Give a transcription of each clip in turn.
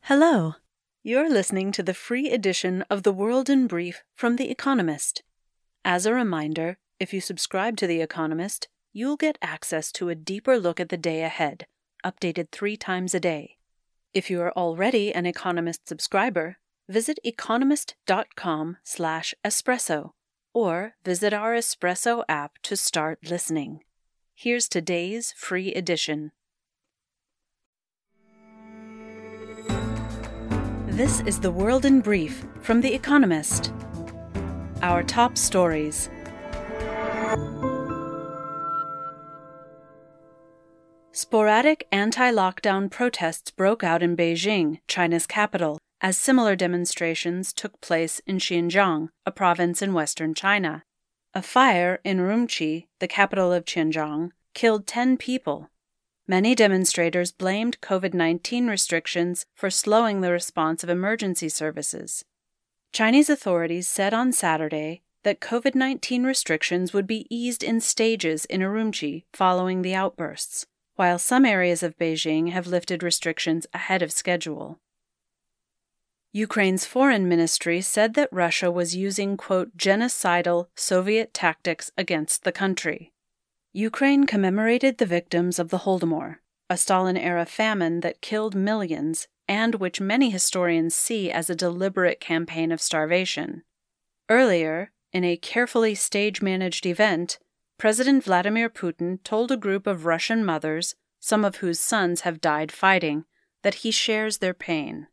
Hello. You're listening to the free edition of The World in Brief from The Economist. As a reminder, if you subscribe to The Economist, you'll get access to a deeper look at the day ahead, updated 3 times a day. If you are already an Economist subscriber, visit economist.com/espresso or visit our Espresso app to start listening. Here's today's free edition. This is The World in Brief from The Economist. Our top stories. Sporadic anti-lockdown protests broke out in Beijing, China's capital, as similar demonstrations took place in Xinjiang, a province in western China. A fire in Urumqi, the capital of Xinjiang, killed 10 people. Many demonstrators blamed COVID-19 restrictions for slowing the response of emergency services. Chinese authorities said on Saturday that COVID-19 restrictions would be eased in stages in Urumqi following the outbursts, while some areas of Beijing have lifted restrictions ahead of schedule. Ukraine's foreign ministry said that Russia was using, quote, genocidal Soviet tactics against the country. Ukraine commemorated the victims of the Holodomor, a Stalin-era famine that killed millions and which many historians see as a deliberate campaign of starvation. Earlier, in a carefully stage-managed event, President Vladimir Putin told a group of Russian mothers, some of whose sons have died fighting, that he shares their pain.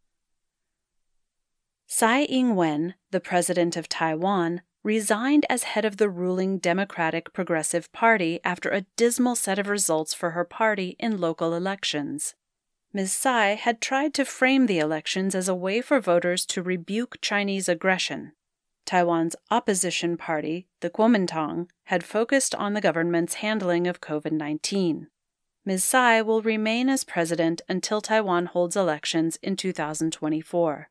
Tsai Ing-wen, the president of Taiwan, resigned as head of the ruling Democratic Progressive Party after a dismal set of results for her party in local elections. Ms. Tsai had tried to frame the elections as a way for voters to rebuke Chinese aggression. Taiwan's opposition party, the Kuomintang, had focused on the government's handling of COVID-19. Ms. Tsai will remain as president until Taiwan holds elections in 2024.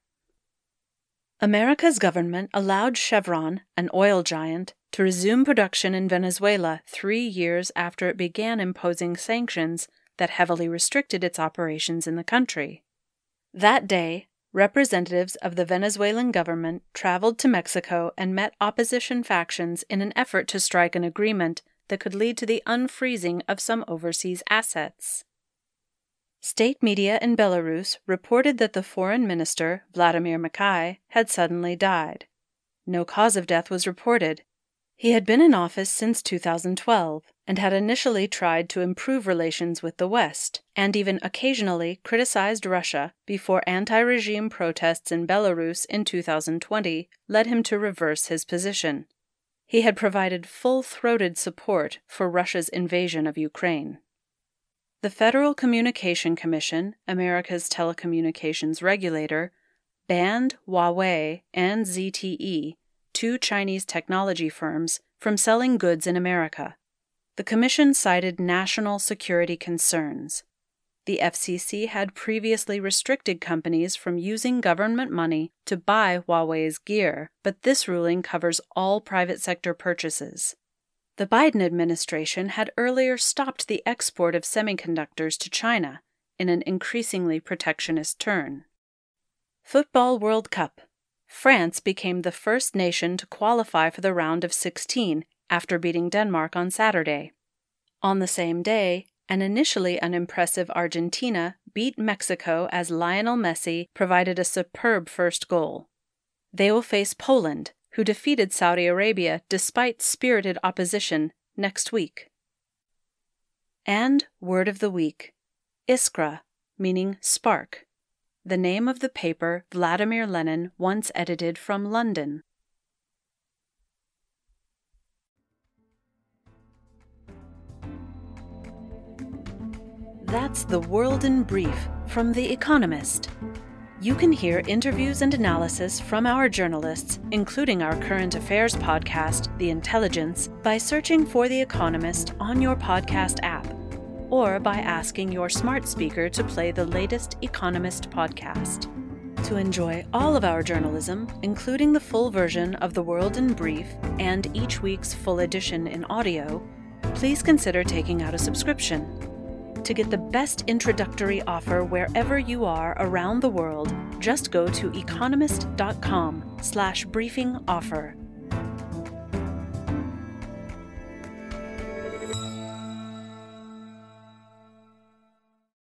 America's government allowed Chevron, an oil giant, to resume production in Venezuela 3 years after it began imposing sanctions that heavily restricted its operations in the country. That day, representatives of the Venezuelan government traveled to Mexico and met opposition factions in an effort to strike an agreement that could lead to the unfreezing of some overseas assets. State media in Belarus reported that the foreign minister, Vladimir Makai, had suddenly died. No cause of death was reported. He had been in office since 2012 and had initially tried to improve relations with the West and even occasionally criticized Russia before anti-regime protests in Belarus in 2020 led him to reverse his position. He had provided full-throated support for Russia's invasion of Ukraine. The Federal Communication Commission, America's telecommunications regulator, banned Huawei and ZTE, 2 Chinese technology firms, from selling goods in America. The commission cited national security concerns. The FCC had previously restricted companies from using government money to buy Huawei's gear, but this ruling covers all private sector purchases. The Biden administration had earlier stopped the export of semiconductors to China in an increasingly protectionist turn. Football World Cup. France became the first nation to qualify for the round of 16 after beating Denmark on Saturday. On the same day, an initially unimpressive Argentina beat Mexico as Lionel Messi provided a superb first goal. They will face Poland, who defeated Saudi Arabia despite spirited opposition next week. And Word of the Week. Iskra, meaning spark, the name of the paper Vladimir Lenin once edited from London. That's The World in Brief from The Economist. You can hear interviews and analysis from our journalists, including our current affairs podcast, The Intelligence, by searching for The Economist on your podcast app, or by asking your smart speaker to play the latest Economist podcast. To enjoy all of our journalism, including the full version of The World in Brief and each week's full edition in audio, please consider taking out a subscription. To get the best introductory offer wherever you are around the world, just go to economist.com/briefing offer.